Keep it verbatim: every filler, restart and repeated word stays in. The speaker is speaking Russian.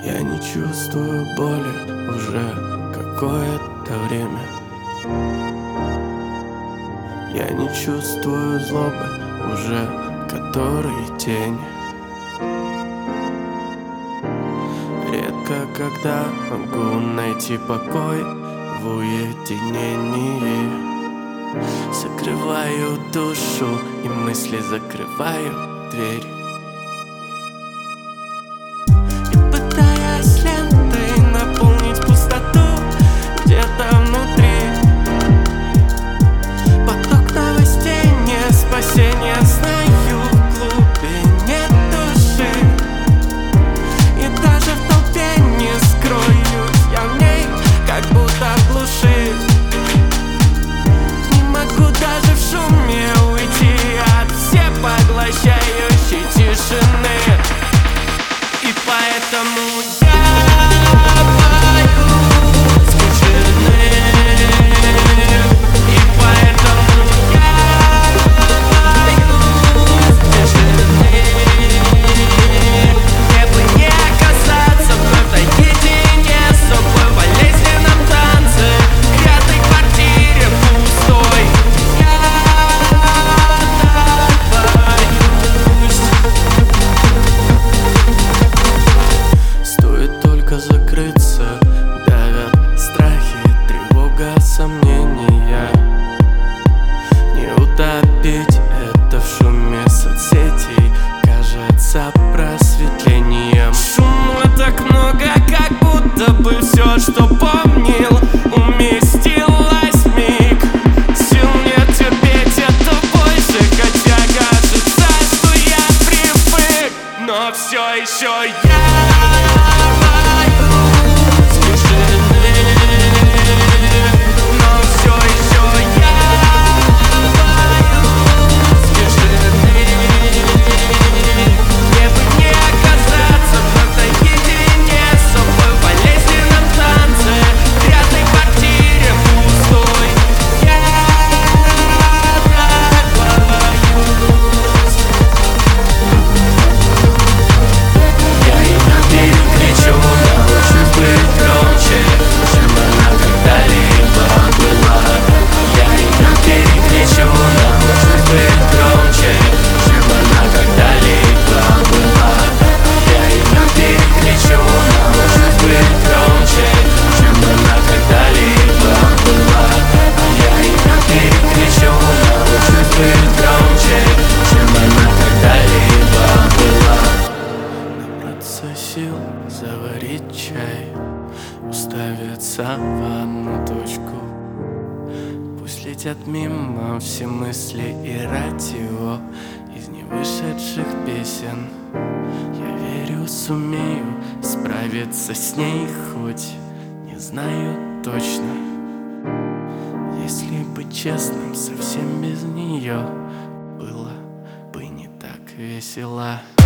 Я не чувствую боли уже какое-то время. Я не чувствую злобы уже который день. Редко когда могу найти покой в уединении. Закрываю душу и мысли закрываю дверь. И пытаясь лентой наполнить пустоту где-то внутри. Поток новостей не спасение, знаю в глубине души. И даже в толпе не скроюсь я в ней, как будто в глуши. Не могу даже в шуме уйти от всепоглощающей тишины. И поэтому я боюсь тишины. И поэтому я боюсь тишины. Мне бы не оказаться вновь наедине с собой в болезненном танце, в грязной квартире пустой. Я так боюсь. Стоит только закрыться, давят страхи, тревога, сомнения. Не утопить это в шуме соцсетей кажется просветлением. Шума так много, как будто бы все, что помнил, уместилось в миг. Сил нет терпеть это больше, хотя кажется, что я привык. Но все еще я боюсь тишины. Но все еще я боюсь тишины. Мне бы не оказаться вновь наедине с собой в болезненном танце, в грязной квартире пустой. Я так боюсь. Я имя перекричу, научусь быть громче, чем она когда-либо была. Я имя перекричу, научусь быть громче, чем она когда-либо была. Я имя перекричу, научусь быть громче, чем она когда-либо была. Я имя перекричу, научусь быть громче, чем она когда-либо была. Набраться сил, заварить чай, уставиться в одну точку. Пусть летят мимо все мысли и радио из невышедших песен. Я верю, сумею справиться с ней, хоть не знаю точно. Если быть честным, совсем без нее было бы не так весело.